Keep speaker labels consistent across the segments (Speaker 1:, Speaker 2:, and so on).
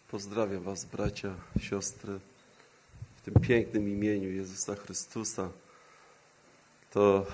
Speaker 1: Pozdrawiam was, bracia, siostry, w tym pięknym imieniu Jezusa Chrystusa. To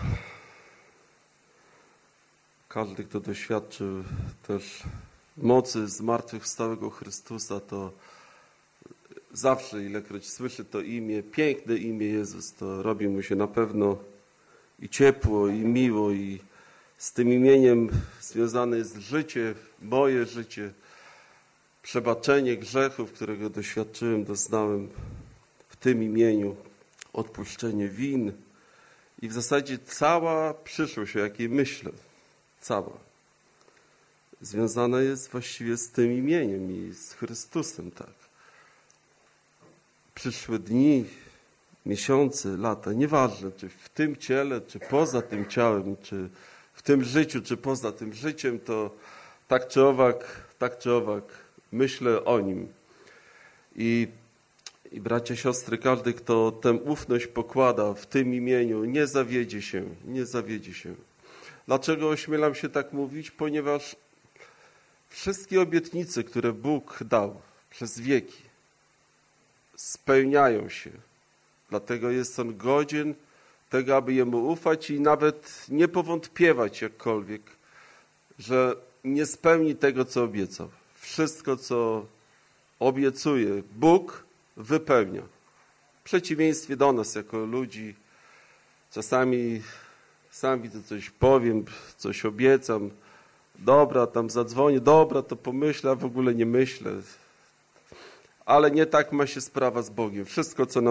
Speaker 1: każdy, kto doświadczył też mocy zmartwychwstałego Chrystusa, to zawsze, ilekroć słyszy to imię, piękne imię Jezus, to robi mu się na pewno i ciepło, i miło, i z tym imieniem związane jest życie, moje życie, przebaczenie grzechów, którego doświadczyłem, doznałem w tym imieniu, odpuszczenie win i w zasadzie cała przyszłość, o jakiej myślę, cała, związana jest właściwie z tym imieniem i z Chrystusem, tak. Przyszłe dni, miesiące, lata, nieważne, czy w tym ciele, czy poza tym ciałem, czy w tym życiu, czy poza tym życiem, to tak czy owak myślę o Nim. I bracia, siostry, każdy, kto tę ufność pokłada w tym imieniu, nie zawiedzie się, nie zawiedzie się. Dlaczego ośmielam się tak mówić? Ponieważ wszystkie obietnice, które Bóg dał przez wieki, spełniają się. Dlatego jest On godzien tego, aby Jemu ufać i nawet nie powątpiewać jakkolwiek, że nie spełni tego, co obiecał. Wszystko, co obiecuje, Bóg wypełnia. W przeciwieństwie do nas, jako ludzi, czasami sam widzę, coś powiem, coś obiecam, dobra, tam zadzwonię, dobra, to pomyślę, a w ogóle nie myślę. Ale nie tak ma się sprawa z Bogiem. Wszystko, co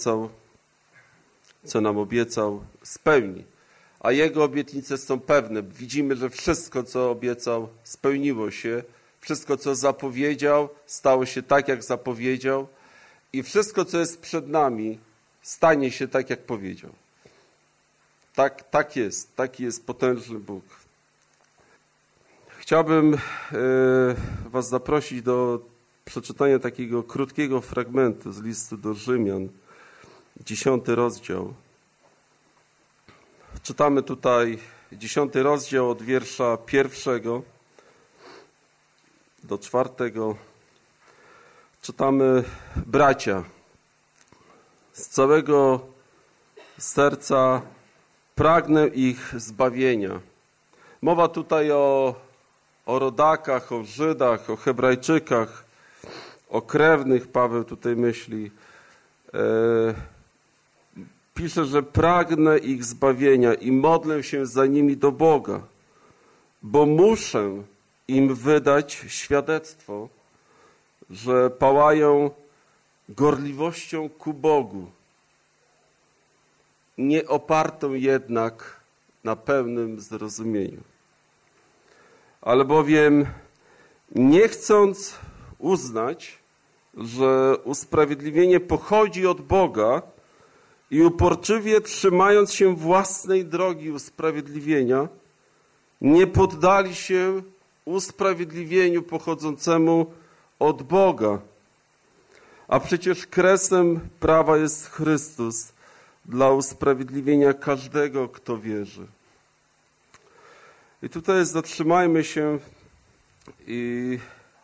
Speaker 1: nam obiecał, spełni. A Jego obietnice są pewne. Widzimy, że wszystko, co obiecał, spełniło się. Wszystko, co zapowiedział, stało się tak, jak zapowiedział. I wszystko, co jest przed nami, stanie się tak, jak powiedział. Tak jest. Taki jest potężny Bóg. Chciałbym was zaprosić do przeczytania takiego krótkiego fragmentu z listu do Rzymian, 10 rozdział. Czytamy tutaj 10 rozdział od wiersza 1 do 4. Czytamy: bracia, z całego serca pragnę ich zbawienia. Mowa tutaj o rodakach, o Żydach, o Hebrajczykach, o krewnych, Paweł tutaj myśli. Pisze, że pragnę ich zbawienia i modlę się za nimi do Boga, bo muszę im wydać świadectwo, że pałają gorliwością ku Bogu, nie opartą jednak na pełnym zrozumieniu. Albowiem nie chcąc uznać, że usprawiedliwienie pochodzi od Boga i uporczywie trzymając się własnej drogi usprawiedliwienia, nie poddali się usprawiedliwieniu pochodzącemu od Boga. A przecież kresem prawa jest Chrystus dla usprawiedliwienia każdego, kto wierzy. I tutaj zatrzymajmy się i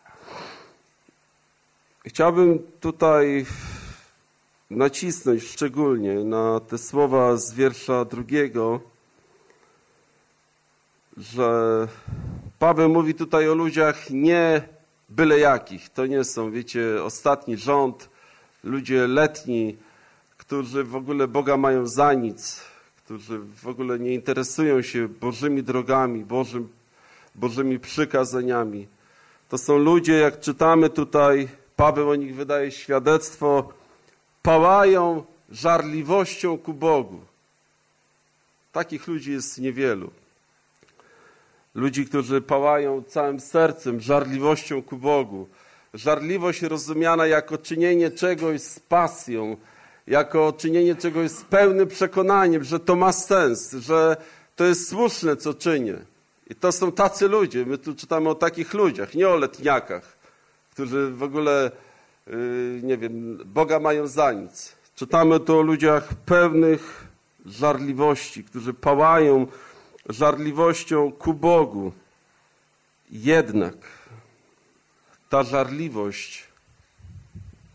Speaker 1: chciałbym tutaj nacisnąć szczególnie na te słowa z wiersza 2, że Paweł mówi tutaj o ludziach nie byle jakich. To nie są, wiecie, ostatni rząd, ludzie letni, którzy w ogóle Boga mają za nic, którzy w ogóle nie interesują się Bożymi drogami, Bożymi przykazaniami. To są ludzie, jak czytamy tutaj, Paweł o nich wydaje świadectwo, pałają żarliwością ku Bogu. Takich ludzi jest niewielu. Ludzi, którzy pałają całym sercem, żarliwością ku Bogu. Żarliwość rozumiana jako czynienie czegoś z pasją, jako czynienie czegoś z pełnym przekonaniem, że to ma sens, że to jest słuszne, co czynię. I to są tacy ludzie. My tu czytamy o takich ludziach, nie o letniakach, którzy w ogóle, nie wiem, Boga mają za nic. Czytamy tu o ludziach pełnych żarliwości, którzy pałają żarliwością ku Bogu. Jednak ta żarliwość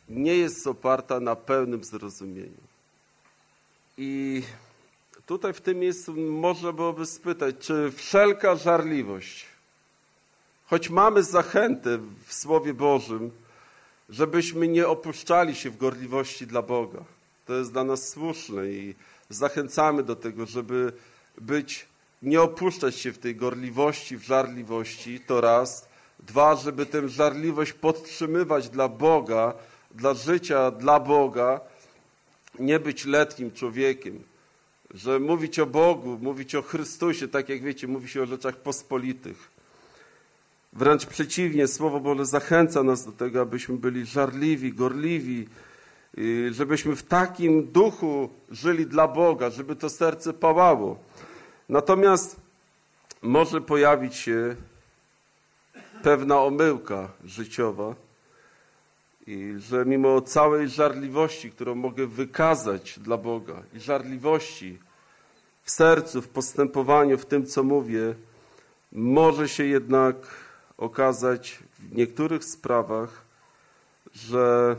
Speaker 1: nie jest oparta na pełnym zrozumieniu. I tutaj w tym miejscu można byłoby spytać, czy wszelka żarliwość, choć mamy zachętę w Słowie Bożym, żebyśmy nie opuszczali się w gorliwości dla Boga. To jest dla nas słuszne i zachęcamy do tego, żeby nie opuszczać się w tej gorliwości, w żarliwości, to raz. Dwa, żeby tę żarliwość podtrzymywać dla Boga, dla życia dla Boga, nie być letnim człowiekiem. Że mówić o Bogu, mówić o Chrystusie, tak jak wiecie, mówi się o rzeczach pospolitych. Wręcz przeciwnie, Słowo Boże zachęca nas do tego, abyśmy byli żarliwi, gorliwi, żebyśmy w takim duchu żyli dla Boga, żeby to serce pałało. Natomiast może pojawić się pewna omyłka życiowa i że mimo całej żarliwości, którą mogę wykazać dla Boga i żarliwości w sercu, w postępowaniu, w tym, co mówię, może się jednak okazać w niektórych sprawach, że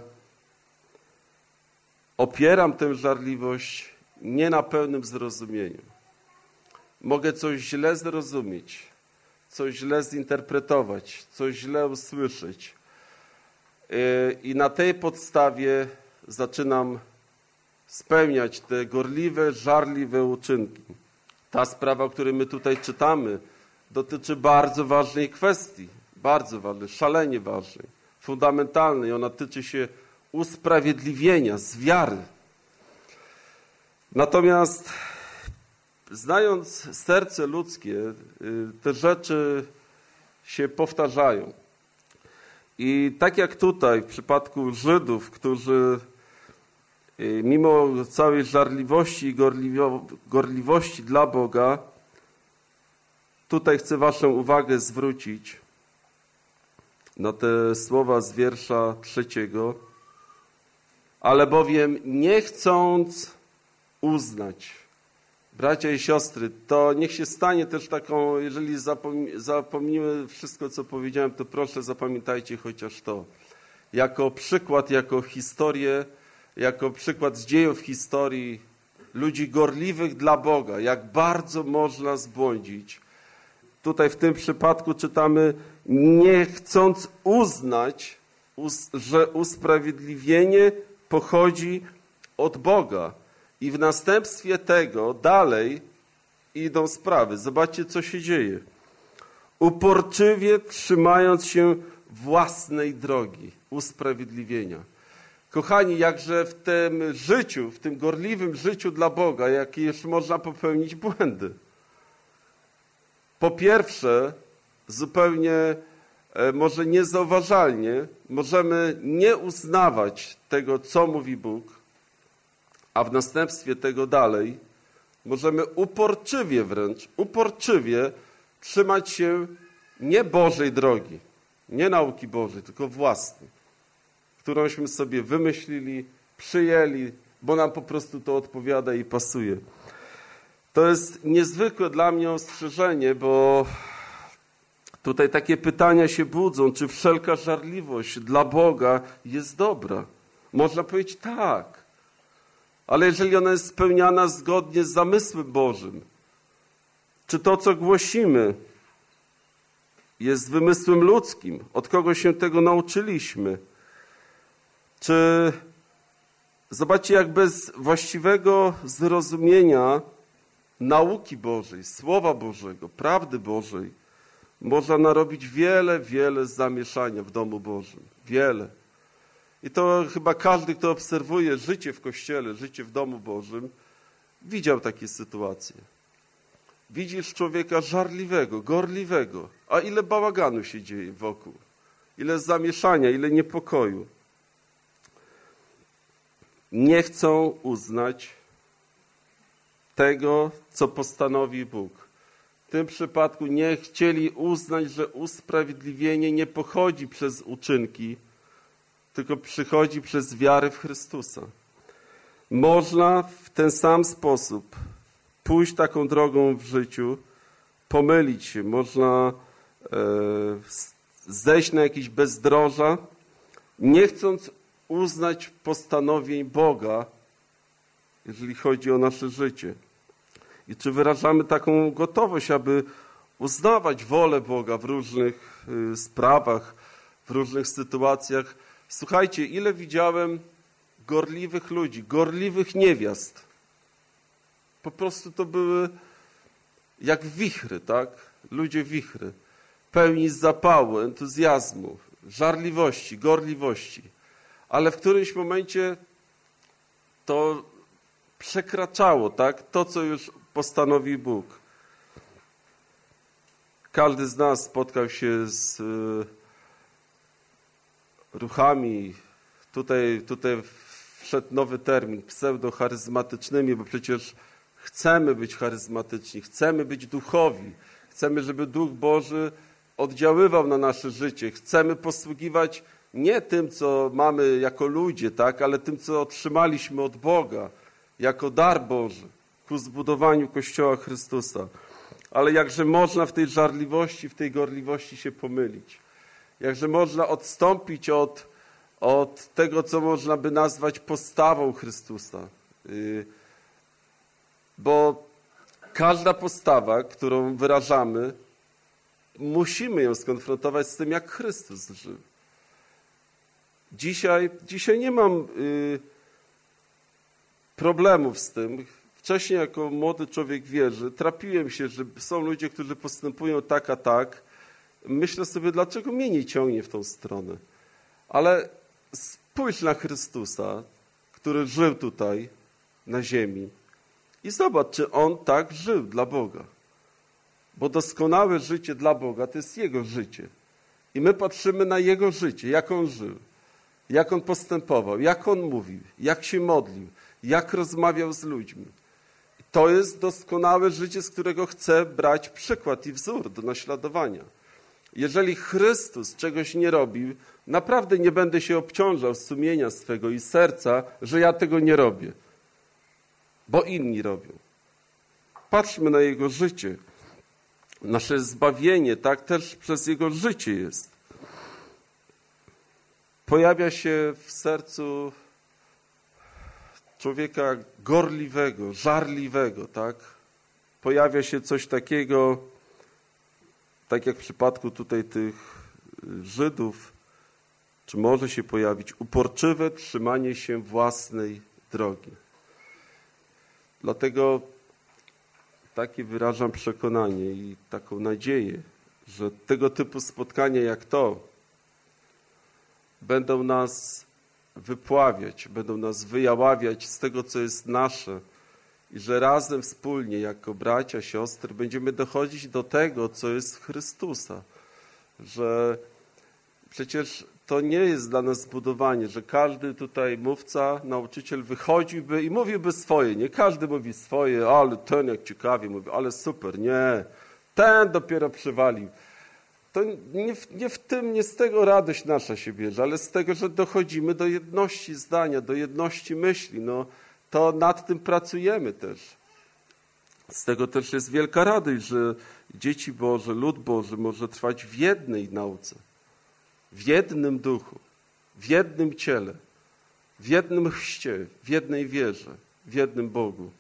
Speaker 1: opieram tę żarliwość nie na pełnym zrozumieniu. Mogę coś źle zrozumieć, coś źle zinterpretować, coś źle usłyszeć. I na tej podstawie zaczynam spełniać te gorliwe, żarliwe uczynki. Ta sprawa, o której my tutaj czytamy, dotyczy bardzo ważnej kwestii, bardzo ważnej, szalenie ważnej, fundamentalnej. Ona tyczy się usprawiedliwienia z wiary. Natomiast znając serce ludzkie, te rzeczy się powtarzają. I tak jak tutaj w przypadku Żydów, którzy mimo całej żarliwości i gorliwości dla Boga, tutaj chcę waszą uwagę zwrócić na te słowa z wiersza 3. Ale bowiem nie chcąc uznać, bracia i siostry, to niech się stanie też taką, jeżeli zapomnimy wszystko, co powiedziałem, to proszę zapamiętajcie chociaż to. Jako przykład, jako historię, jako przykład z dziejów historii ludzi gorliwych dla Boga, jak bardzo można zbłądzić. Tutaj w tym przypadku czytamy, nie chcąc uznać, że usprawiedliwienie pochodzi od Boga. I w następstwie tego dalej idą sprawy. Zobaczcie, co się dzieje. Uporczywie trzymając się własnej drogi usprawiedliwienia. Kochani, jakże w tym życiu, w tym gorliwym życiu dla Boga, jakież można popełnić błędy. Po pierwsze, zupełnie może niezauważalnie, możemy nie uznawać tego, co mówi Bóg, a w następstwie tego dalej możemy uporczywie trzymać się nie Bożej drogi, nie nauki Bożej, tylko własnej, którąśmy sobie wymyślili, przyjęli, bo nam po prostu to odpowiada i pasuje. To jest niezwykłe dla mnie ostrzeżenie, bo tutaj takie pytania się budzą, czy wszelka żarliwość dla Boga jest dobra. Można powiedzieć tak. Ale jeżeli ona jest spełniana zgodnie z zamysłem Bożym, czy to, co głosimy, jest wymysłem ludzkim, od kogo się tego nauczyliśmy, czy zobaczcie, jak bez właściwego zrozumienia nauki Bożej, Słowa Bożego, prawdy Bożej, można narobić wiele zamieszania w domu Bożym. Wiele. I to chyba każdy, kto obserwuje życie w Kościele, życie w domu Bożym, widział takie sytuacje. Widzisz człowieka żarliwego, gorliwego, a ile bałaganu się dzieje wokół, ile zamieszania, ile niepokoju. Nie chcą uznać tego, co postanowi Bóg. W tym przypadku nie chcieli uznać, że usprawiedliwienie nie pochodzi przez uczynki, tylko przychodzi przez wiarę w Chrystusa. Można w ten sam sposób pójść taką drogą w życiu, pomylić się, można zejść na jakieś bezdroża, nie chcąc uznać postanowień Boga, jeżeli chodzi o nasze życie. I czy wyrażamy taką gotowość, aby uznawać wolę Boga w różnych sprawach, w różnych sytuacjach. Słuchajcie, ile widziałem gorliwych ludzi, gorliwych niewiast. Po prostu to były jak wichry, tak? Ludzie wichry. Pełni zapału, entuzjazmu, żarliwości, gorliwości. Ale w którymś momencie to przekraczało, tak? To, co już postanowił Bóg. Każdy z nas spotkał się z ruchami, tutaj wszedł nowy termin, pseudo-charyzmatycznymi, bo przecież chcemy być charyzmatyczni, chcemy być duchowi, chcemy, żeby Duch Boży oddziaływał na nasze życie, chcemy posługiwać nie tym, co mamy jako ludzie, tak, ale tym, co otrzymaliśmy od Boga, jako dar Boży, ku zbudowaniu Kościoła Chrystusa. Ale jakże można w tej żarliwości, w tej gorliwości się pomylić. Jakże można odstąpić od tego, co można by nazwać postawą Chrystusa. Bo każda postawa, którą wyrażamy, musimy ją skonfrontować z tym, jak Chrystus żył. Dzisiaj nie mam problemów z tym. Wcześniej jako młody człowiek wierzy, trapiłem się, że są ludzie, którzy postępują tak, a tak. Myślę sobie, dlaczego mnie nie ciągnie w tą stronę. Ale spójrz na Chrystusa, który żył tutaj na ziemi i zobacz, czy On tak żył dla Boga. Bo doskonałe życie dla Boga to jest Jego życie. I my patrzymy na Jego życie, jak On żył, jak On postępował, jak On mówił, jak się modlił, jak rozmawiał z ludźmi. To jest doskonałe życie, z którego chcę brać przykład i wzór do naśladowania. Jeżeli Chrystus czegoś nie robił, naprawdę nie będę się obciążał sumienia swego i serca, że ja tego nie robię, bo inni robią. Patrzmy na Jego życie. Nasze zbawienie, tak, też przez Jego życie jest. Pojawia się w sercu człowieka gorliwego, żarliwego, tak? Pojawia się coś takiego, tak jak w przypadku tutaj tych Żydów, czy może się pojawić uporczywe trzymanie się własnej drogi. Dlatego takie wyrażam przekonanie i taką nadzieję, że tego typu spotkania jak to będą nas wypławiać, będą nas wyjaławiać z tego, co jest nasze i że razem, wspólnie, jako bracia, siostry, będziemy dochodzić do tego, co jest Chrystusa. Że przecież to nie jest dla nas zbudowanie, że każdy tutaj mówca, nauczyciel wychodziłby i mówiłby swoje. Nie każdy mówi swoje, ale ten jak ciekawie mówi, ale super, nie. Ten dopiero przywalił. To nie z tego radość nasza się bierze, ale z tego, że dochodzimy do jedności zdania, do jedności myśli. No, to nad tym pracujemy też. Z tego też jest wielka radość, że dzieci Boże, lud Boży może trwać w jednej nauce, w jednym duchu, w jednym ciele, w jednym chrzcie, w jednej wierze, w jednym Bogu.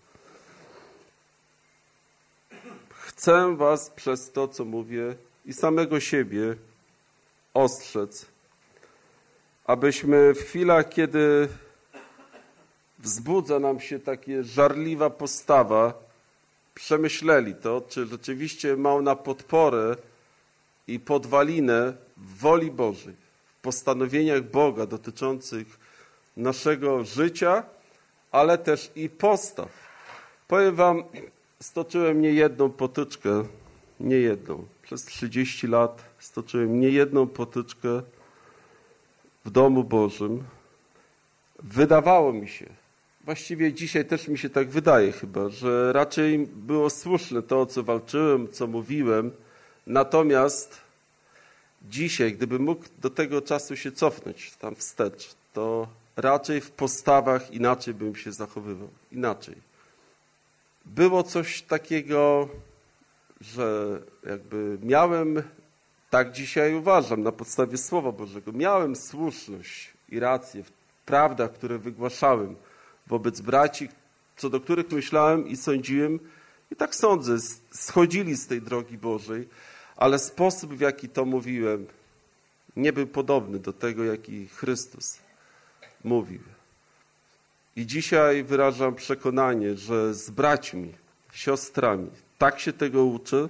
Speaker 1: Chcę was przez to, co mówię, i samego siebie ostrzec, abyśmy w chwilach, kiedy wzbudza nam się taka żarliwa postawa, przemyśleli to, czy rzeczywiście ma ona podporę i podwalinę w woli Bożej, w postanowieniach Boga dotyczących naszego życia, ale też i postaw. Powiem wam, stoczyłem niejedną potyczkę, przez 30 lat stoczyłem niejedną potyczkę w domu Bożym. Wydawało mi się, właściwie dzisiaj też mi się tak wydaje chyba, że raczej było słuszne to, o co walczyłem, co mówiłem. Natomiast dzisiaj, gdybym mógł do tego czasu się cofnąć tam wstecz, to raczej w postawach inaczej bym się zachowywał. Inaczej. Było coś takiego, że jakby miałem, tak dzisiaj uważam, na podstawie Słowa Bożego, miałem słuszność i rację w prawdach, które wygłaszałem wobec braci, co do których myślałem i sądziłem, i tak sądzę, schodzili z tej drogi Bożej, ale sposób, w jaki to mówiłem, nie był podobny do tego, jaki Chrystus mówił. I dzisiaj wyrażam przekonanie, że z braćmi, siostrami, tak się tego uczę,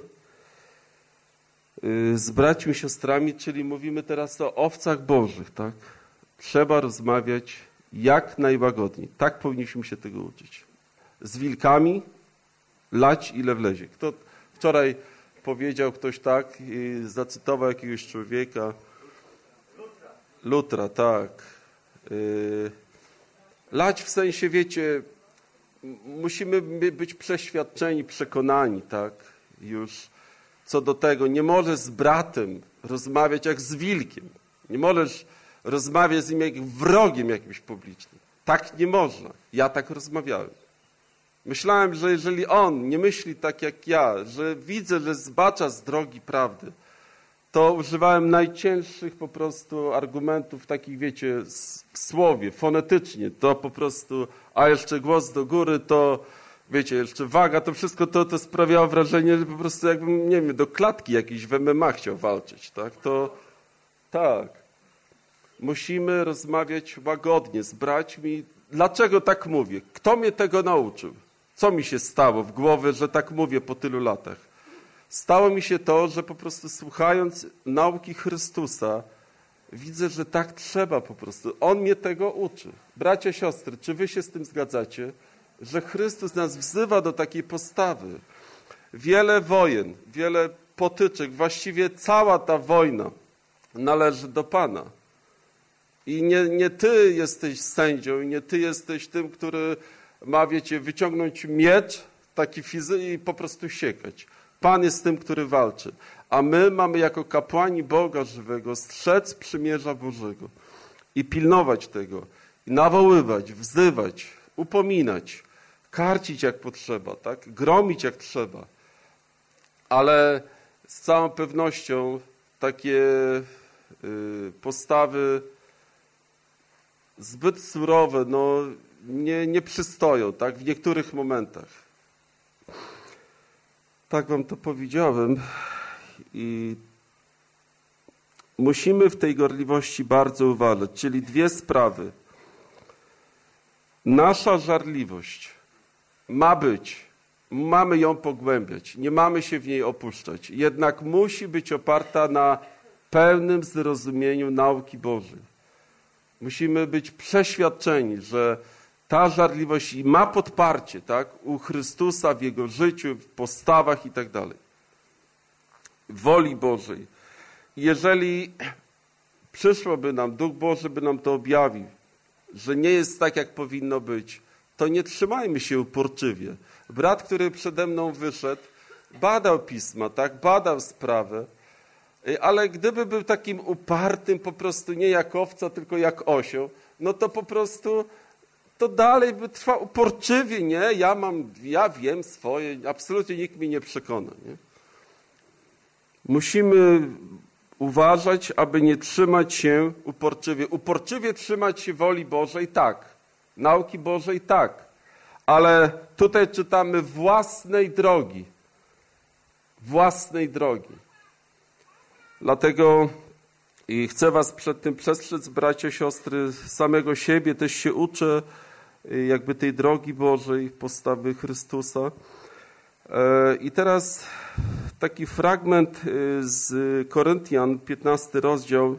Speaker 1: z braćmi, siostrami, czyli mówimy teraz o owcach Bożych, tak? Trzeba rozmawiać jak najłagodniej. Tak powinniśmy się tego uczyć. Z wilkami lać ile wlezie. Kto wczoraj powiedział ktoś tak, zacytował jakiegoś człowieka. Lutra, tak. Lać w sensie, wiecie, musimy być przeświadczeni, przekonani, tak, już co do tego. Nie możesz z bratem rozmawiać jak z wilkiem. Nie możesz rozmawiać z nim jak wrogiem jakimś publicznym. Tak nie można. Ja tak rozmawiałem. Myślałem, że jeżeli on nie myśli tak jak ja, że widzę, że zbacza z drogi prawdy, to używałem najcięższych po prostu argumentów takich, wiecie, w słowie, fonetycznie. To po prostu, a jeszcze głos do góry, to wiecie, jeszcze waga, to wszystko to sprawiało wrażenie, że po prostu jakbym, nie wiem, do klatki jakiejś w MMA chciał walczyć, tak? To tak. Musimy rozmawiać łagodnie z braćmi. Dlaczego tak mówię? Kto mnie tego nauczył? Co mi się stało w głowie, że tak mówię po tylu latach? Stało mi się to, że po prostu słuchając nauki Chrystusa, widzę, że tak trzeba po prostu. On mnie tego uczy. Bracia, siostry, czy wy się z tym zgadzacie? Że Chrystus nas wzywa do takiej postawy. Wiele wojen, wiele potyczek, właściwie cała ta wojna należy do Pana. I nie ty jesteś sędzią, i nie ty jesteś tym, który ma, wiecie, wyciągnąć miecz taki fizyczny i po prostu siekać. Pan jest tym, który walczy. A my mamy jako kapłani Boga żywego strzec przymierza Bożego i pilnować tego, i nawoływać, wzywać, upominać, karcić jak potrzeba, tak? Gromić jak trzeba. Ale z całą pewnością takie postawy zbyt surowe, no nie przystoją, tak? W niektórych momentach. Tak wam to powiedziałem i musimy w tej gorliwości bardzo uważać, czyli dwie sprawy. Nasza żarliwość ma być, mamy ją pogłębiać, nie mamy się w niej opuszczać, jednak musi być oparta na pełnym zrozumieniu nauki Bożej. Musimy być przeświadczeni, że ta żarliwość ma podparcie, tak, u Chrystusa, w Jego życiu, w postawach i tak dalej. Woli Bożej. Jeżeli przyszłoby nam, Duch Boży by nam to objawił, że nie jest tak, jak powinno być, to nie trzymajmy się uporczywie. Brat, który przede mną wyszedł, badał pisma, tak, badał sprawę, ale gdyby był takim upartym, po prostu nie jak owca, tylko jak osioł, no to po prostu to dalej by trwał uporczywie, nie? Ja wiem swoje, absolutnie nikt mnie nie przekona, nie? Musimy uważać, aby nie trzymać się uporczywie. Uporczywie trzymać się woli Bożej, tak. Nauki Bożej, tak. Ale tutaj czytamy własnej drogi. Własnej drogi. Dlatego i chcę was przed tym przestrzec, bracia, siostry, samego siebie też się uczę jakby tej drogi Bożej, postawy Chrystusa. I teraz taki fragment z Koryntian, 15 rozdział,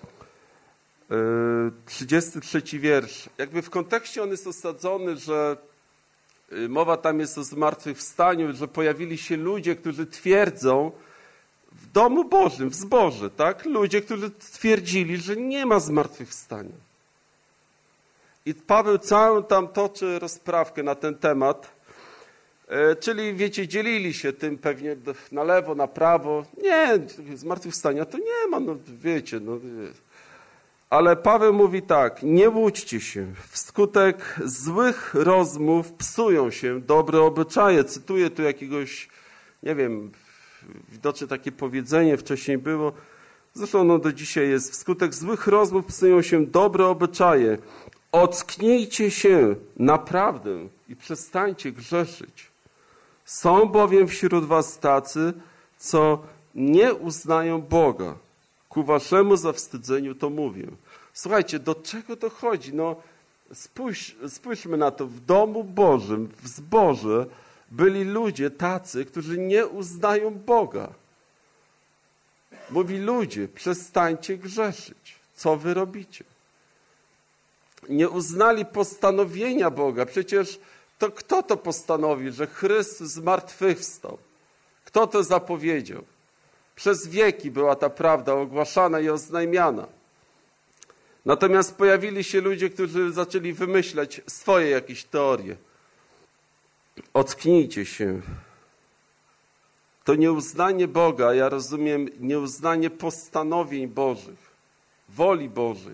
Speaker 1: 33 wiersz. Jakby w kontekście on jest osadzony, że mowa tam jest o zmartwychwstaniu, że pojawili się ludzie, którzy twierdzą w domu Bożym, w zborze, tak? Ludzie, którzy twierdzili, że nie ma zmartwychwstania. I Paweł całą tam toczy rozprawkę na ten temat, czyli wiecie, dzielili się tym pewnie na lewo, na prawo. Nie, zmartwychwstania to nie ma, no wiecie, no. Ale Paweł mówi tak, nie łudźcie się, wskutek złych rozmów psują się dobre obyczaje. Cytuję tu jakiegoś, nie wiem, widocznie takie powiedzenie wcześniej było, zresztą ono do dzisiaj jest, wskutek złych rozmów psują się dobre obyczaje. Ocknijcie się naprawdę i przestańcie grzeszyć. Są bowiem wśród was tacy, co nie uznają Boga. Ku waszemu zawstydzeniu to mówię. Słuchajcie, do czego to chodzi? No, spójrzmy na to. W domu Bożym, w zborze byli ludzie tacy, którzy nie uznają Boga. Mówi ludzie, przestańcie grzeszyć. Co wy robicie? Nie uznali postanowienia Boga. Przecież to kto to postanowił, że Chrystus zmartwychwstał? Kto to zapowiedział? Przez wieki była ta prawda ogłaszana i oznajmiana. Natomiast pojawili się ludzie, którzy zaczęli wymyślać swoje jakieś teorie. Ocknijcie się. To nieuznanie Boga, ja rozumiem, nieuznanie postanowień Bożych, woli Bożej.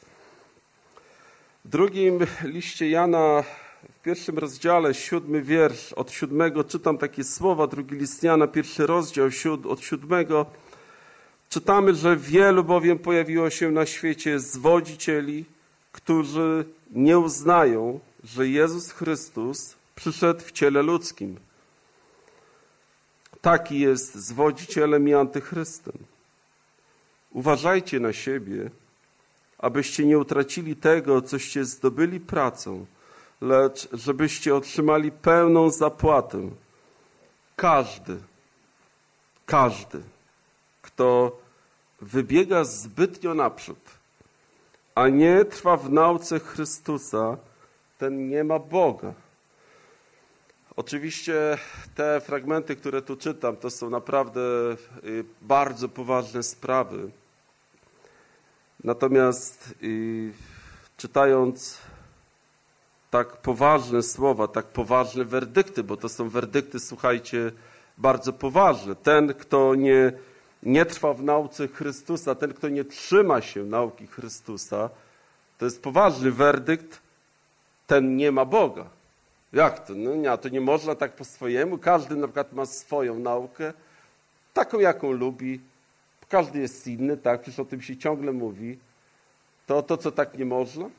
Speaker 1: W drugim liście Jana, w pierwszym rozdziale, 7 wiersz, od 7 czytam takie słowa, drugi list Jana, 1 rozdział, od 7 czytamy, że wielu bowiem pojawiło się na świecie zwodzicieli, którzy nie uznają, że Jezus Chrystus przyszedł w ciele ludzkim. Taki jest zwodzicielem i antychrystem. Uważajcie na siebie, abyście nie utracili tego, coście zdobyli pracą, lecz żebyście otrzymali pełną zapłatę. Każdy, kto wybiega zbytnio naprzód, a nie trwa w nauce Chrystusa, ten nie ma Boga. Oczywiście te fragmenty, które tu czytam, to są naprawdę bardzo poważne sprawy. Natomiast czytając tak poważne słowa, tak poważne werdykty, bo to są werdykty, słuchajcie, bardzo poważne. Ten, kto nie trwa w nauce Chrystusa, ten, kto nie trzyma się nauki Chrystusa, to jest poważny werdykt, ten nie ma Boga. Jak to? No nie, to nie można tak po swojemu. Każdy na przykład ma swoją naukę, taką jaką lubi. Każdy jest inny, tak? Przecież o tym się ciągle mówi. To co tak nie można?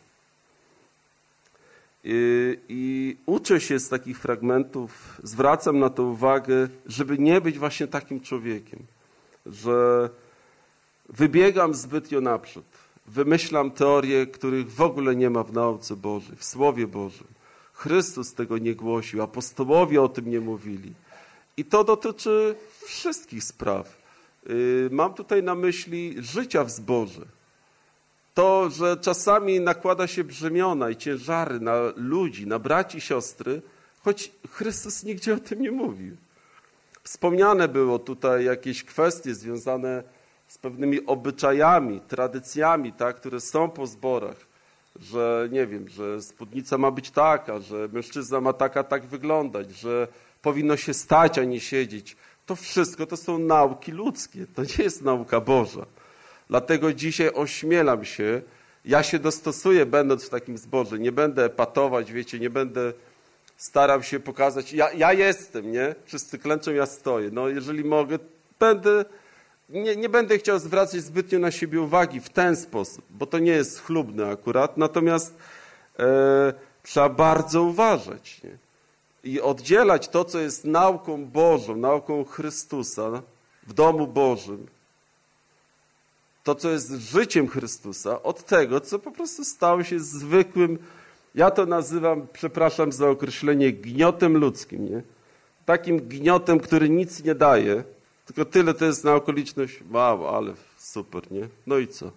Speaker 1: I uczę się z takich fragmentów, zwracam na to uwagę, żeby nie być właśnie takim człowiekiem, że wybiegam zbytnio naprzód, wymyślam teorie, których w ogóle nie ma w nauce Bożej, w Słowie Bożym. Chrystus tego nie głosił, apostołowie o tym nie mówili. I to dotyczy wszystkich spraw. Mam tutaj na myśli życia w zborze. To, że czasami nakłada się brzemiona i ciężary na ludzi, na braci i siostry, choć Chrystus nigdzie o tym nie mówił. Wspomniane było tutaj jakieś kwestie związane z pewnymi obyczajami, tradycjami, tak, które są po zborach, że nie wiem, że spódnica ma być taka, że mężczyzna ma tak wyglądać, że powinno się stać, a nie siedzieć. To wszystko to są nauki ludzkie, to nie jest nauka Boża. Dlatego dzisiaj ośmielam się, ja się dostosuję, będąc w takim zborze, nie będę epatować, wiecie, nie będę starał się pokazać, ja jestem, nie? Wszyscy klęczą, ja stoję. No jeżeli mogę, nie będę chciał zwracać zbytnio na siebie uwagi w ten sposób, bo to nie jest chlubne akurat, natomiast trzeba bardzo uważać, nie? I oddzielać to, co jest nauką Bożą, nauką Chrystusa w domu Bożym, to, co jest życiem Chrystusa, od tego, co po prostu stało się zwykłym, ja to nazywam, przepraszam za określenie, gniotem ludzkim, nie? Takim gniotem, który nic nie daje, tylko tyle to jest na okoliczność, wow, ale super, nie? No i co?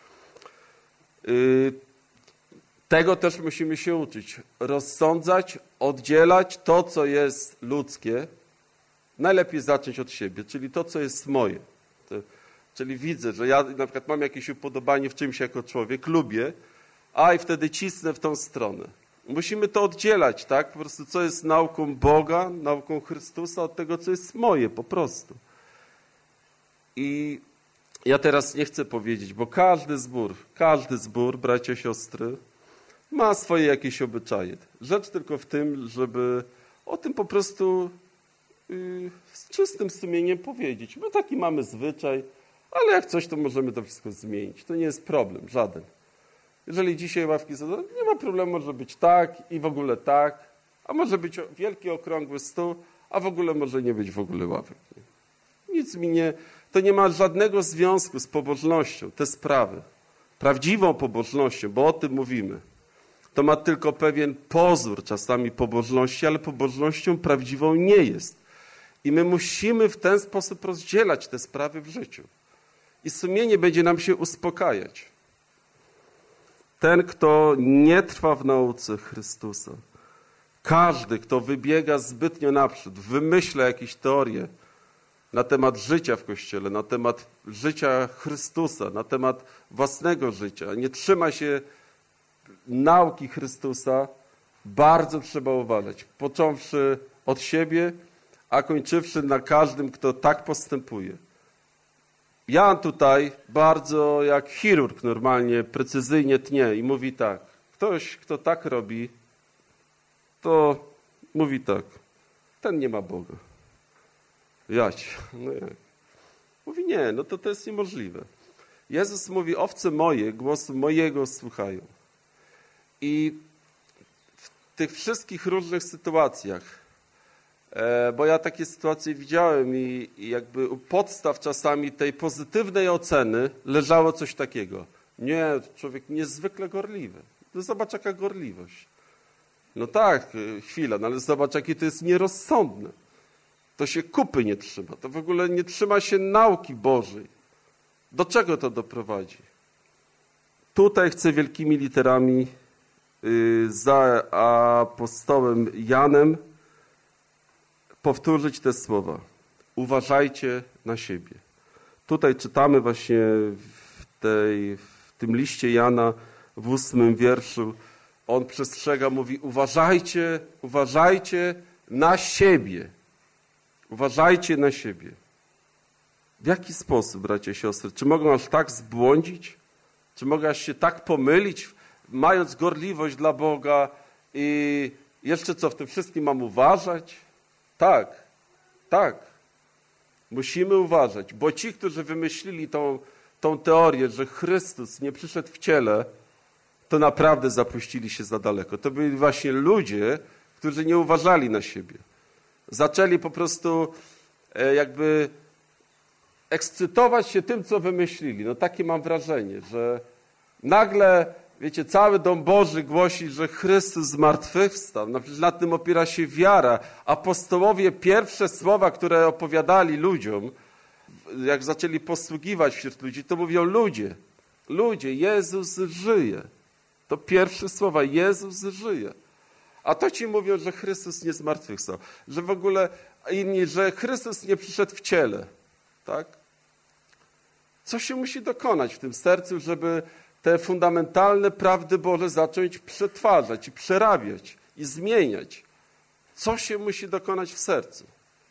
Speaker 1: Tego też musimy się uczyć. Rozsądzać, oddzielać to, co jest ludzkie. Najlepiej zacząć od siebie, czyli to, co jest moje. Czyli widzę, że ja na przykład mam jakieś upodobanie w czymś jako człowiek, lubię, i wtedy cisnę w tą stronę. Musimy to oddzielać, tak? Po prostu co jest nauką Boga, nauką Chrystusa, od tego, co jest moje, po prostu. I ja teraz nie chcę powiedzieć, bo każdy zbór, bracia, siostry, ma swoje jakieś obyczaje. Rzecz tylko w tym, żeby o tym po prostu z czystym sumieniem powiedzieć. My taki mamy zwyczaj, ale jak coś, to możemy to wszystko zmienić. To nie jest problem, żaden. Jeżeli dzisiaj ławki są, nie ma problemu, może być tak i w ogóle tak, a może być wielki, okrągły stół, a w ogóle może nie być w ogóle ławek. Nic mi nie... To nie ma żadnego związku z pobożnością, te sprawy. Prawdziwą pobożnością, bo o tym mówimy. To ma tylko pewien pozór czasami pobożności, ale pobożnością prawdziwą nie jest. I my musimy w ten sposób rozdzielać te sprawy w życiu. I sumienie będzie nam się uspokajać. Ten, kto nie trwa w nauce Chrystusa, każdy, kto wybiega zbytnio naprzód, wymyśla jakieś teorie na temat życia w Kościele, na temat życia Chrystusa, na temat własnego życia, nie trzyma się nauki Chrystusa, bardzo trzeba uważać, począwszy od siebie, a kończywszy na każdym, kto tak postępuje. Jan tutaj bardzo jak chirurg normalnie, precyzyjnie tnie i mówi tak. Ktoś, kto tak robi, to mówi tak. Ten nie ma Boga. Jać. No jak? Mówi nie, no to jest niemożliwe. Jezus mówi, owce moje, głosu mojego słuchają. I w tych wszystkich różnych sytuacjach, bo ja takie sytuacje widziałem i jakby u podstaw czasami tej pozytywnej oceny leżało coś takiego. Nie, człowiek niezwykle gorliwy. No zobacz, jaka gorliwość. No tak, chwila, no ale zobacz, jakie to jest nierozsądne. To się kupy nie trzyma, to w ogóle nie trzyma się nauki Bożej. Do czego to doprowadzi? Tutaj chcę wielkimi literami za apostołem Janem powtórzyć te słowa. Uważajcie na siebie. Tutaj czytamy właśnie w tym liście Jana w 8 wierszu. On przestrzega, mówi uważajcie na siebie. Uważajcie na siebie. W jaki sposób, bracia i siostry? Czy mogą aż tak zbłądzić? Czy mogę aż się tak pomylić, mając gorliwość dla Boga i jeszcze co w tym wszystkim mam uważać? Tak. Musimy uważać, bo ci, którzy wymyślili tą teorię, że Chrystus nie przyszedł w ciele, to naprawdę zapuścili się za daleko. To byli właśnie ludzie, którzy nie uważali na siebie. Zaczęli po prostu jakby ekscytować się tym, co wymyślili. No takie mam wrażenie, że nagle, wiecie, cały dom Boży głosi, że Chrystus zmartwychwstał. No przecież na tym opiera się wiara. Apostołowie pierwsze słowa, które opowiadali ludziom, jak zaczęli posługiwać wśród ludzi, to mówią ludzie, Jezus żyje. To pierwsze słowa, Jezus żyje. A to ci mówią, że Chrystus nie zmartwychwstał. Że w ogóle inni, że Chrystus nie przyszedł w ciele. Tak? Co się musi dokonać w tym sercu, żeby te fundamentalne prawdy Boże zacząć przetwarzać i przerabiać i zmieniać? Co się musi dokonać w sercu?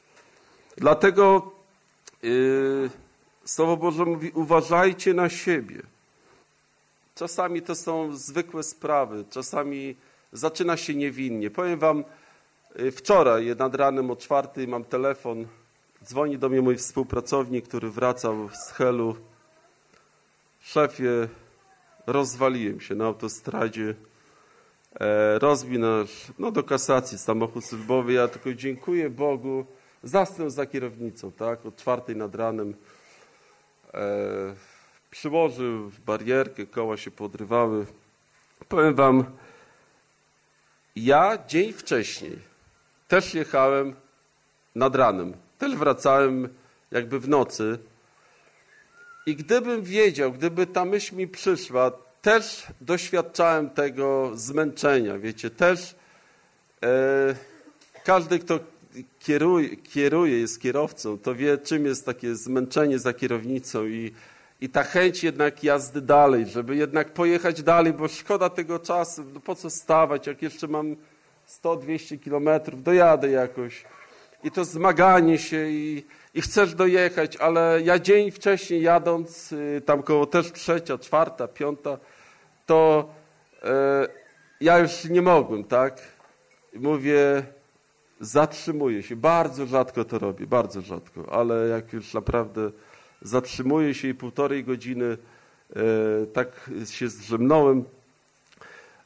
Speaker 1: Dlatego Słowo Boże mówi, uważajcie na siebie. Czasami to są zwykłe sprawy, czasami zaczyna się niewinnie. Powiem wam, wczoraj nad ranem o 4:00 mam telefon, dzwoni do mnie mój współpracownik, który wracał z Helu. Szefie, rozwaliłem się na autostradzie, rozbił do kasacji samochód służbowy. Ja tylko dziękuję Bogu, zasnął za kierownicą, tak, o 4:00 nad ranem. Przyłożył barierkę, koła się podrywały. Powiem wam, ja dzień wcześniej też jechałem nad ranem, też wracałem jakby w nocy i gdybym wiedział, gdyby ta myśl mi przyszła, też doświadczałem tego zmęczenia, wiecie, też każdy, kto kieruje, jest kierowcą, to wie, czym jest takie zmęczenie za kierownicą i ta chęć jednak jazdy dalej, żeby jednak pojechać dalej, bo szkoda tego czasu, no po co stawać, jak jeszcze mam 100-200 kilometrów, dojadę jakoś. I to zmaganie się i chcesz dojechać, ale ja dzień wcześniej jadąc, tam koło też 3., 4., 5., to ja już nie mogłem, tak? Mówię, zatrzymuję się. Bardzo rzadko to robię, bardzo rzadko, ale jak już naprawdę zatrzymuję się i 1,5 godziny tak się zdrzemnąłem,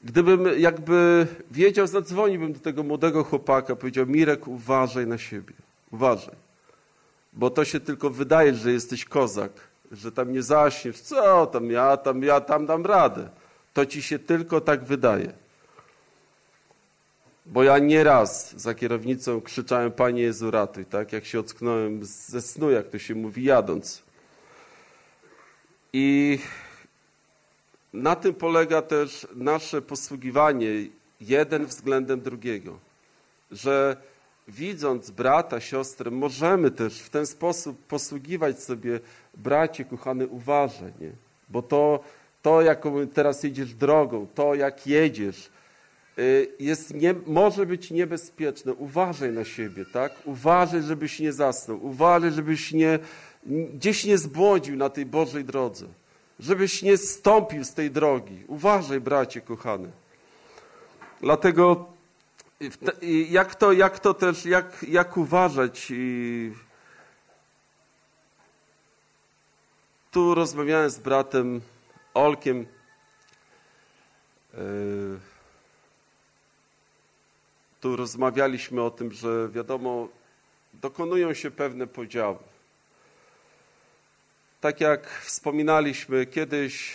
Speaker 1: Gdybym jakby wiedział, zadzwoniłbym do tego młodego chłopaka, powiedział: Mirek, uważaj na siebie, uważaj. Bo to się tylko wydaje, że jesteś kozak, że tam nie zaśniesz. Co tam, ja tam dam radę. To ci się tylko tak wydaje. Bo ja nieraz za kierownicą krzyczałem: Panie Jezu, ratuj, tak? Jak się ocknąłem ze snu, jak to się mówi, jadąc. I na tym polega też nasze posługiwanie jeden względem drugiego. Że widząc brata, siostrę, możemy też w ten sposób posługiwać sobie: bracie, kochany, uważaj, nie? Bo to jaką teraz jedziesz drogą, to jak jedziesz, może być niebezpieczne. Uważaj na siebie, tak? Uważaj, żebyś nie zasnął. Uważaj, żebyś gdzieś nie zbłądził na tej Bożej drodze. Żebyś nie zstąpił z tej drogi. Uważaj, bracie kochany. Dlatego jak uważać? Tu rozmawiałem z bratem Olkiem. Tu rozmawialiśmy o tym, że wiadomo, dokonują się pewne podziały. Tak jak wspominaliśmy kiedyś,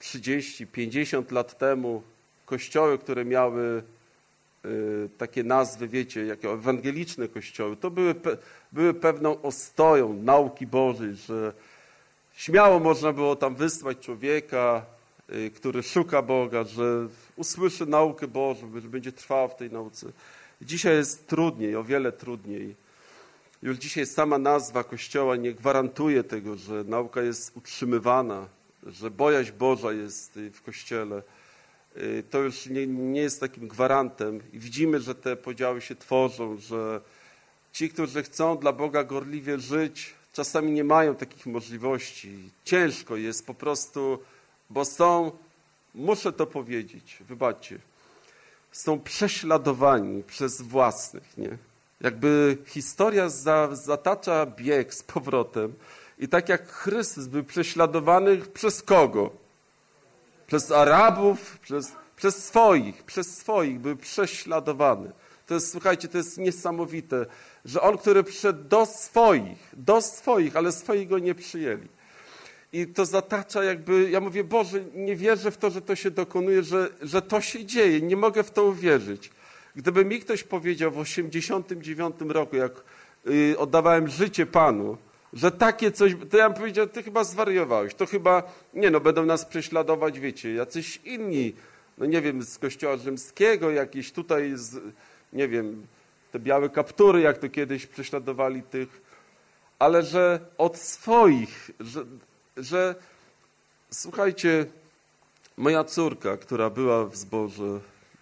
Speaker 1: 30-50 lat temu, kościoły, które miały takie nazwy, wiecie, jak ewangeliczne kościoły, to były pewną ostoją nauki Bożej, że śmiało można było tam wysłać człowieka, który szuka Boga, że usłyszy naukę Bożą, że będzie trwał w tej nauce. Dzisiaj jest trudniej, o wiele trudniej. Już dzisiaj sama nazwa Kościoła nie gwarantuje tego, że nauka jest utrzymywana, że bojaźń Boża jest w Kościele. To już nie jest takim gwarantem. I widzimy, że te podziały się tworzą, że ci, którzy chcą dla Boga gorliwie żyć, czasami nie mają takich możliwości. Ciężko jest po prostu, bo muszę to powiedzieć, wybaczcie, są prześladowani przez własnych, nie? Jakby historia zatacza bieg z powrotem i tak jak Chrystus był prześladowany przez kogo? Przez Arabów, przez swoich był prześladowany. To jest, słuchajcie, to jest niesamowite, że On, który przyszedł do swoich, ale swoi Go nie przyjęli. I to zatacza jakby, ja mówię: Boże, nie wierzę w to, że to się dokonuje, że to się dzieje, nie mogę w to uwierzyć. Gdyby mi ktoś powiedział w 89 roku, jak oddawałem życie Panu, że takie coś, to ja bym powiedział: ty chyba zwariowałeś, to chyba, będą nas prześladować, wiecie, jacyś inni, nie wiem, z Kościoła Rzymskiego, jakieś tutaj, nie wiem, te białe kaptury, jak to kiedyś prześladowali tych, ale że od swoich, że słuchajcie, moja córka, która była w zborze,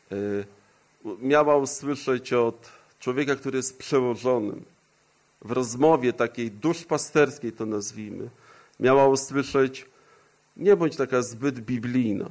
Speaker 1: miała usłyszeć od człowieka, który jest przełożonym, w rozmowie takiej duszpasterskiej, to nazwijmy, miała usłyszeć: nie bądź taka zbyt biblijna.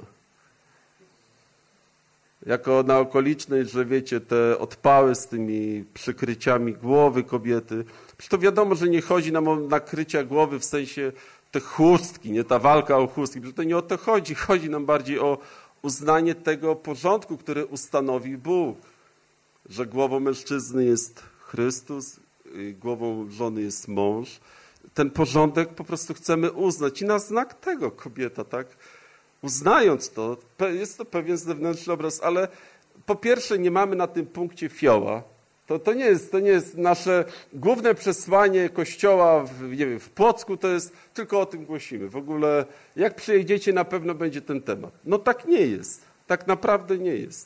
Speaker 1: Jako na okolicznej, że wiecie, te odpały z tymi przykryciami głowy kobiety. Przecież to wiadomo, że nie chodzi nam o nakrycia głowy w sensie te chustki, nie ta walka o chustki, że to nie o to chodzi. Chodzi nam bardziej o uznanie tego porządku, który ustanowił Bóg. Że głową mężczyzny jest Chrystus, głową żony jest mąż. Ten porządek po prostu chcemy uznać i na znak tego kobieta, tak? Uznając to, jest to pewien zewnętrzny obraz, ale po pierwsze nie mamy na tym punkcie fioła. To nie jest nasze główne przesłanie Kościoła w Płocku, to jest tylko o tym głosimy. W ogóle jak przyjedziecie, na pewno będzie ten temat. No tak nie jest. Tak naprawdę nie jest.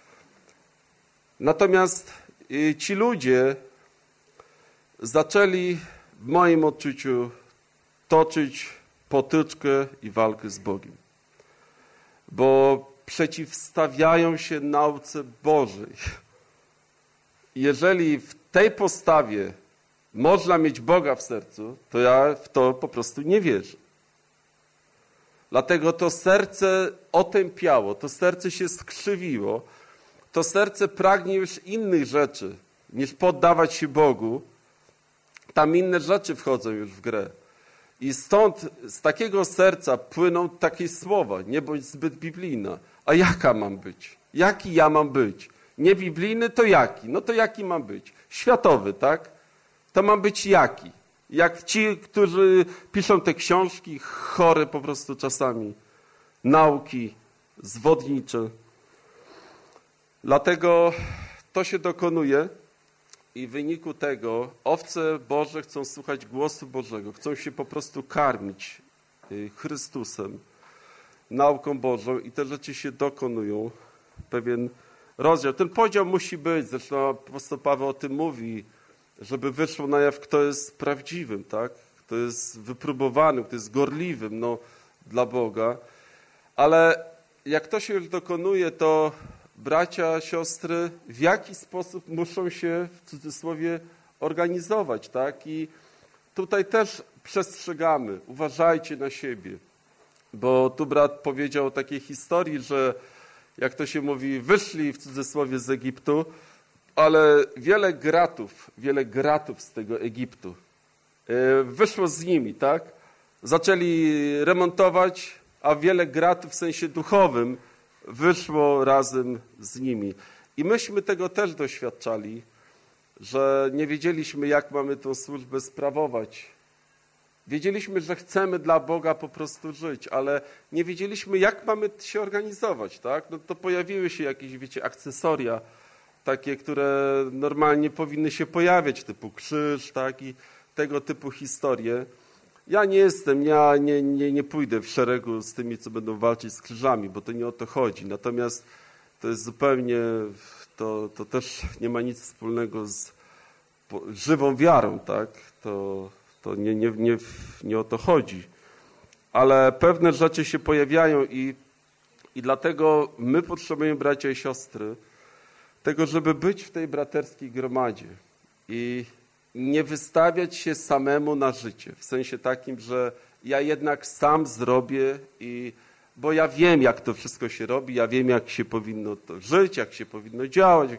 Speaker 1: Natomiast ci ludzie zaczęli w moim odczuciu toczyć potyczkę i walkę z Bogiem. Bo przeciwstawiają się nauce Bożej. Jeżeli w tej postawie można mieć Boga w sercu, to ja w to po prostu nie wierzę. Dlatego to serce otępiało, to serce się skrzywiło, to serce pragnie już innych rzeczy, niż poddawać się Bogu. Tam inne rzeczy wchodzą już w grę. I stąd z takiego serca płyną takie słowa: nie bądź zbyt biblijna. A jaka mam być? Jaki ja mam być? Nie biblijny, to jaki? No to jaki mam być? Światowy, tak? To mam być jaki? Jak ci, którzy piszą te książki, chore po prostu czasami, nauki zwodnicze. Dlatego to się dokonuje i w wyniku tego owce Boże chcą słuchać głosu Bożego, chcą się po prostu karmić Chrystusem, nauką Bożą i te rzeczy się dokonują. Pewien rozdział. Ten podział musi być, zresztą apostoł Paweł o tym mówi, żeby wyszło na jaw, kto jest prawdziwym, tak? Kto jest wypróbowanym, kto jest gorliwym dla Boga. Ale jak to się już dokonuje, to bracia, siostry w jaki sposób muszą się w cudzysłowie organizować, tak? I tutaj też przestrzegamy, uważajcie na siebie, bo tu brat powiedział o takiej historii, że jak to się mówi, wyszli w cudzysłowie z Egiptu, ale wiele gratów z tego Egiptu wyszło z nimi, tak? Zaczęli remontować, a wiele gratów w sensie duchowym wyszło razem z nimi. I myśmy tego też doświadczali, że nie wiedzieliśmy, jak mamy tę służbę sprawować. Wiedzieliśmy, że chcemy dla Boga po prostu żyć, ale nie wiedzieliśmy, jak mamy się organizować, tak? No to pojawiły się jakieś, wiecie, akcesoria, takie, które normalnie powinny się pojawiać, typu krzyż, tak? I tego typu historie. Ja nie pójdę w szeregu z tymi, co będą walczyć z krzyżami, bo to nie o to chodzi. Natomiast to jest zupełnie, to też nie ma nic wspólnego z żywą wiarą, tak? To nie o to chodzi. Ale pewne rzeczy się pojawiają i dlatego my potrzebujemy, bracia i siostry, tego, żeby być w tej braterskiej gromadzie i nie wystawiać się samemu na życie. W sensie takim, że ja jednak sam zrobię, bo ja wiem, jak to wszystko się robi, ja wiem, jak się powinno to żyć, jak się powinno działać.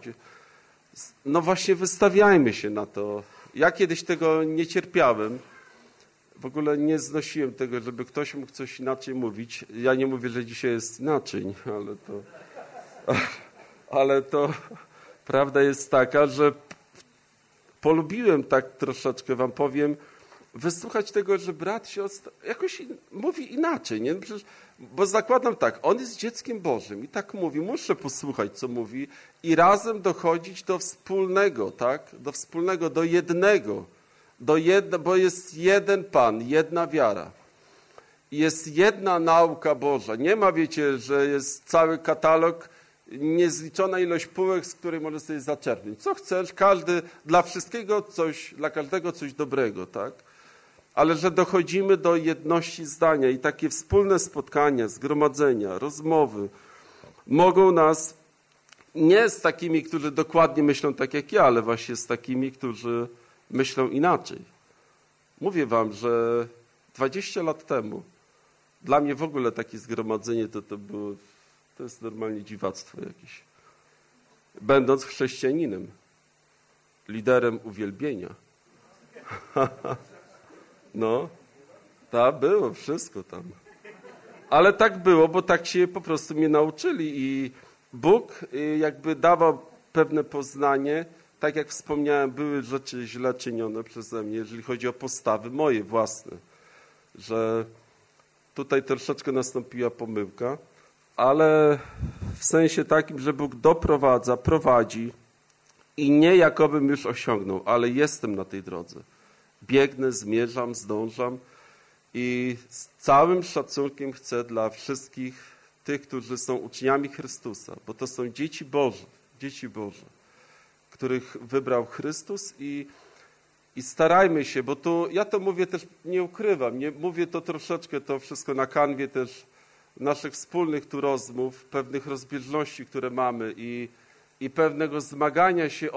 Speaker 1: No właśnie wystawiajmy się na to. Ja kiedyś tego nie cierpiałem. W ogóle nie znosiłem tego, żeby ktoś mógł coś inaczej mówić. Ja nie mówię, że dzisiaj jest inaczej, ale to prawda jest taka, że polubiłem tak troszeczkę, wam powiem, wysłuchać tego, że brat, siostra jakoś mówi inaczej, nie? Przecież, bo zakładam tak, on jest dzieckiem Bożym i tak mówi, muszę posłuchać, co mówi i razem dochodzić do wspólnego, tak? Do wspólnego, do jednego, bo jest jeden Pan, jedna wiara. Jest jedna nauka Boża. Nie ma, wiecie, że jest cały katalog, niezliczona ilość półek, z której możesz sobie zaczerpnąć. Co chcesz, dla wszystkiego coś, dla każdego coś dobrego, tak? Ale że dochodzimy do jedności zdania i takie wspólne spotkania, zgromadzenia, rozmowy mogą nas, nie z takimi, którzy dokładnie myślą tak jak ja, ale właśnie z takimi, którzy myślą inaczej. Mówię wam, że 20 lat temu dla mnie w ogóle takie zgromadzenie to jest normalnie dziwactwo jakieś. Będąc chrześcijaninem, liderem uwielbienia. No, było wszystko tam. Ale tak było, bo tak się po prostu mnie nauczyli i Bóg jakby dawał pewne poznanie, tak jak wspomniałem, były rzeczy źle czynione przeze mnie, jeżeli chodzi o postawy moje własne, że tutaj troszeczkę nastąpiła pomyłka, ale w sensie takim, że Bóg doprowadza, prowadzi i nie jakobym już osiągnął, ale jestem na tej drodze. Biegnę, zmierzam, zdążam i z całym szacunkiem chcę dla wszystkich tych, którzy są uczniami Chrystusa, bo to są dzieci Boże, których wybrał Chrystus i starajmy się, bo tu ja to mówię też, nie ukrywam, mówię to troszeczkę, to wszystko na kanwie też naszych wspólnych tu rozmów, pewnych rozbieżności, które mamy i pewnego zmagania się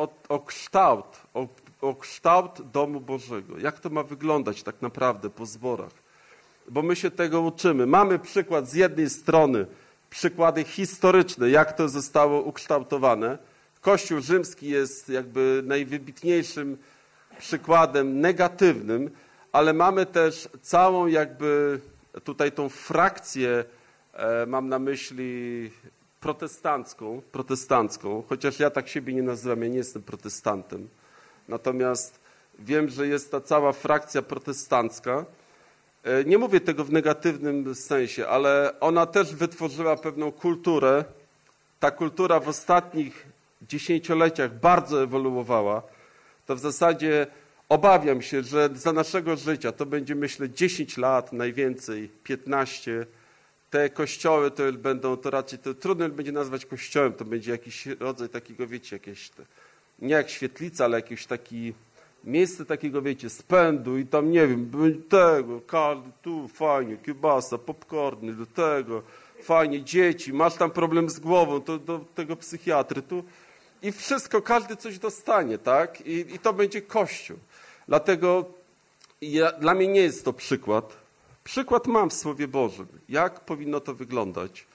Speaker 1: o kształt domu Bożego. Jak to ma wyglądać tak naprawdę po zborach? Bo my się tego uczymy. Mamy przykład z jednej strony, przykłady historyczne, jak to zostało ukształtowane. Kościół rzymski jest jakby najwybitniejszym przykładem negatywnym, ale mamy też całą jakby tutaj tą frakcję, mam na myśli protestancką, chociaż ja tak siebie nie nazywam, ja nie jestem protestantem. Natomiast wiem, że jest ta cała frakcja protestancka. Nie mówię tego w negatywnym sensie, ale ona też wytworzyła pewną kulturę. Ta kultura w ostatnich dziesięcioleciach bardzo ewoluowała. To w zasadzie obawiam się, że za naszego życia to będzie, myślę, 10 lat, najwięcej 15. Te kościoły to będą, to raczej to trudno będzie nazwać kościołem, to będzie jakiś rodzaj takiego, wiecie, jakieś, nie jak świetlica, ale jakieś taki miejsce takiego, wiecie, spędu i tam, nie wiem, tego, tu fajnie, kiełbasa, popcorny, do tego, fajnie, dzieci, masz tam problem z głową, to do tego psychiatry, tu i wszystko, każdy coś dostanie, tak? I to będzie Kościół. Dlatego dla mnie nie jest to przykład. Przykład mam w Słowie Bożym. Jak powinno to wyglądać?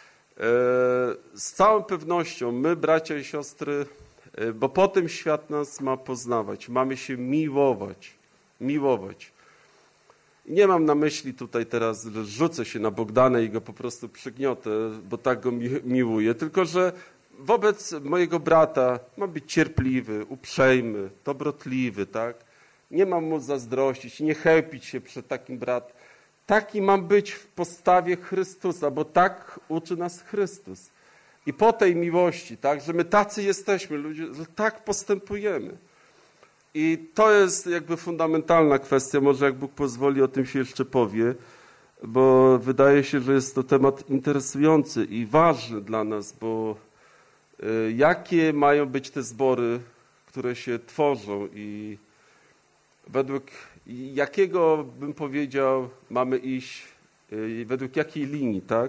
Speaker 1: Z całą pewnością my, bracia i siostry, bo po tym świat nas ma poznawać. Mamy się miłować. Miłować. Nie mam na myśli tutaj teraz, że rzucę się na Bogdanę i go po prostu przygniotę, bo tak go miłuję, tylko że wobec mojego brata mam być cierpliwy, uprzejmy, dobrotliwy, tak? Nie mam mu zazdrościć, nie chełpić się przed takim bratem. Taki mam być w postawie Chrystusa, bo tak uczy nas Chrystus. I po tej miłości, tak, że my tacy jesteśmy, ludzie, że tak postępujemy. I to jest jakby fundamentalna kwestia, może jak Bóg pozwoli, o tym się jeszcze powie, bo wydaje się, że jest to temat interesujący i ważny dla nas, bo jakie mają być te zbory, które się tworzą i według jakiego, bym powiedział, mamy iść, według jakiej linii, tak?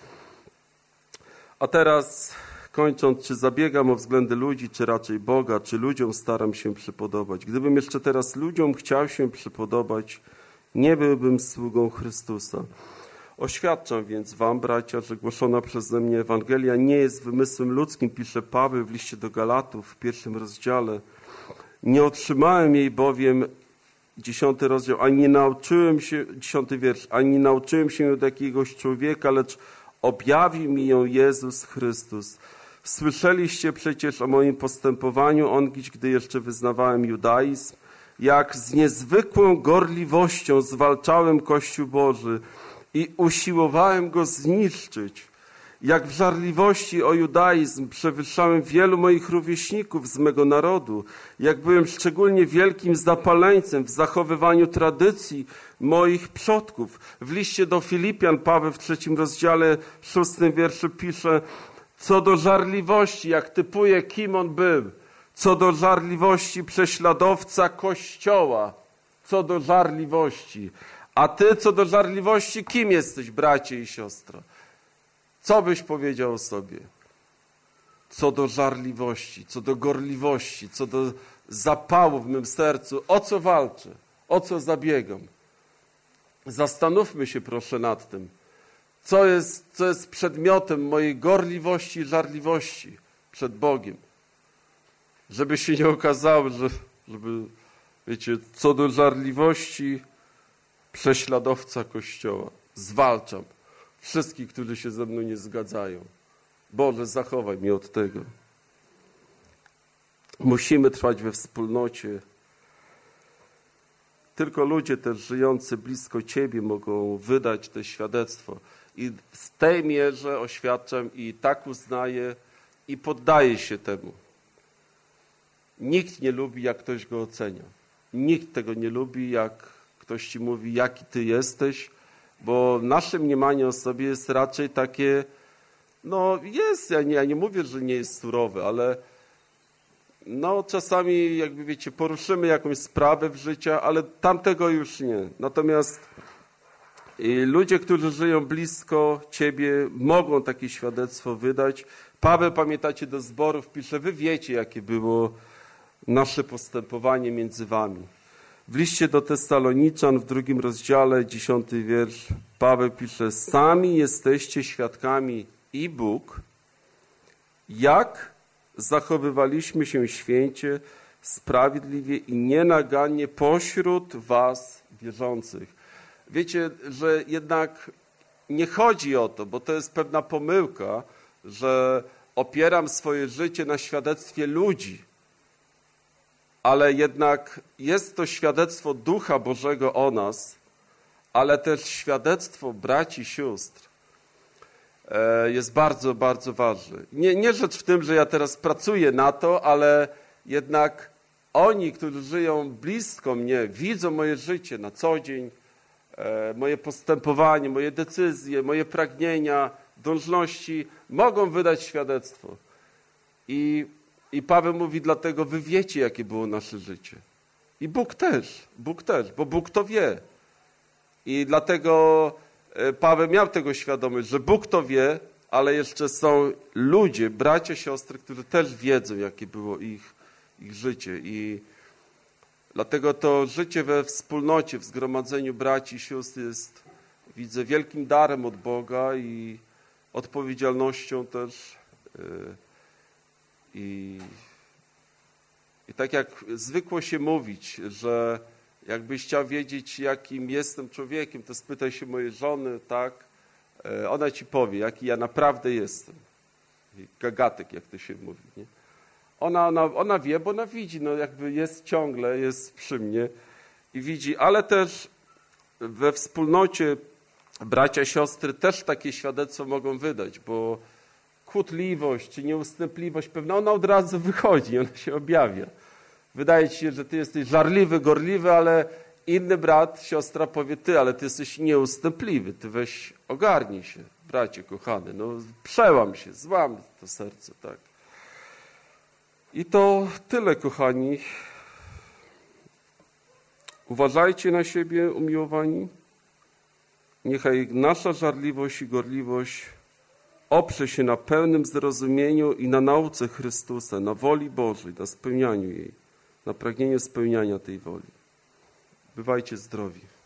Speaker 1: A teraz kończąc, czy zabiegam o względy ludzi, czy raczej Boga, czy ludziom staram się przypodobać? Gdybym jeszcze teraz ludziom chciał się przypodobać, nie byłbym sługą Chrystusa. Oświadczam więc wam, bracia, że głoszona przeze mnie Ewangelia nie jest wymysłem ludzkim, pisze Paweł w liście do Galatów w 1 rozdziale. Nie otrzymałem jej bowiem, 10 rozdział, ani nie nauczyłem się, 10 wiersz, ani nie nauczyłem się od jakiegoś człowieka, lecz objawił mi ją Jezus Chrystus. Słyszeliście przecież o moim postępowaniu ongiś, gdy jeszcze wyznawałem judaizm, jak z niezwykłą gorliwością zwalczałem Kościół Boży i usiłowałem go zniszczyć. Jak w żarliwości o judaizm przewyższałem wielu moich rówieśników z mego narodu, jak byłem szczególnie wielkim zapaleńcem w zachowywaniu tradycji moich przodków. W liście do Filipian Paweł w 3 rozdziale 6 wierszu pisze: co do żarliwości, jak typuje, kim on był, co do żarliwości prześladowca Kościoła, co do żarliwości. A ty co do żarliwości, kim jesteś, bracie i siostro? Co byś powiedział o sobie? Co do żarliwości, co do gorliwości, co do zapału w mym sercu, o co walczę, o co zabiegam? Zastanówmy się proszę nad tym, co jest przedmiotem mojej gorliwości i żarliwości przed Bogiem. Żeby się nie okazało, żeby, wiecie, co do żarliwości prześladowca Kościoła. Zwalczam wszystkich, którzy się ze mną nie zgadzają. Boże, zachowaj mnie od tego. Musimy trwać we wspólnocie. Tylko ludzie też żyjący blisko Ciebie mogą wydać to świadectwo. I w tej mierze oświadczam i tak uznaję i poddaję się temu. Nikt nie lubi, jak ktoś go ocenia. Nikt tego nie lubi, jak ktoś ci mówi, jaki ty jesteś, bo nasze mniemanie o sobie jest raczej takie, no jest, ja nie mówię, że nie jest surowe, ale no czasami, jakby wiecie, poruszymy jakąś sprawę w życiu, ale tamtego już nie. Natomiast ludzie, którzy żyją blisko Ciebie, mogą takie świadectwo wydać. Paweł, pamiętacie, do zborów pisze, wy wiecie, jakie było nasze postępowanie między wami. W liście do Tesaloniczan w 2 rozdziale, 10 wiersz, Paweł pisze, sami jesteście świadkami i Bóg, jak zachowywaliśmy się święcie, sprawiedliwie i nienagannie pośród was wierzących. Wiecie, że jednak nie chodzi o to, bo to jest pewna pomyłka, że opieram swoje życie na świadectwie ludzi, ale jednak jest to świadectwo Ducha Bożego o nas, ale też świadectwo braci i sióstr jest bardzo, bardzo ważne. Nie rzecz w tym, że ja teraz pracuję na to, ale jednak oni, którzy żyją blisko mnie, widzą moje życie na co dzień, moje postępowanie, moje decyzje, moje pragnienia, dążności, mogą wydać świadectwo. I Paweł mówi, dlatego wy wiecie, jakie było nasze życie. I Bóg też, bo Bóg to wie. I dlatego Paweł miał tego świadomość, że Bóg to wie, ale jeszcze są ludzie, bracia, siostry, którzy też wiedzą, jakie było ich życie. I dlatego to życie we wspólnocie, w zgromadzeniu braci i sióstr jest, widzę, wielkim darem od Boga i odpowiedzialnością też. I tak jak zwykło się mówić, że jakbyś chciał wiedzieć, jakim jestem człowiekiem, to spytaj się mojej żony, tak? Ona ci powie, jaki ja naprawdę jestem. Gagatek, jak to się mówi, nie? Ona wie, bo ona widzi, no jakby jest ciągle, jest przy mnie i widzi, ale też we wspólnocie bracia, siostry też takie świadectwo mogą wydać, bo kłótliwość czy nieustępliwość pewna, ona od razu wychodzi, ona się objawia. Wydaje ci się, że ty jesteś żarliwy, gorliwy, ale inny brat, siostra powie, ty, ale ty jesteś nieustępliwy, ty weź ogarnij się, bracie kochany, no przełam się, złam to serce, tak. I to tyle, kochani. Uważajcie na siebie, umiłowani. Niechaj nasza żarliwość i gorliwość oprze się na pełnym zrozumieniu i na nauce Chrystusa, na woli Bożej, na spełnianiu jej, na pragnieniu spełniania tej woli. Bywajcie zdrowi.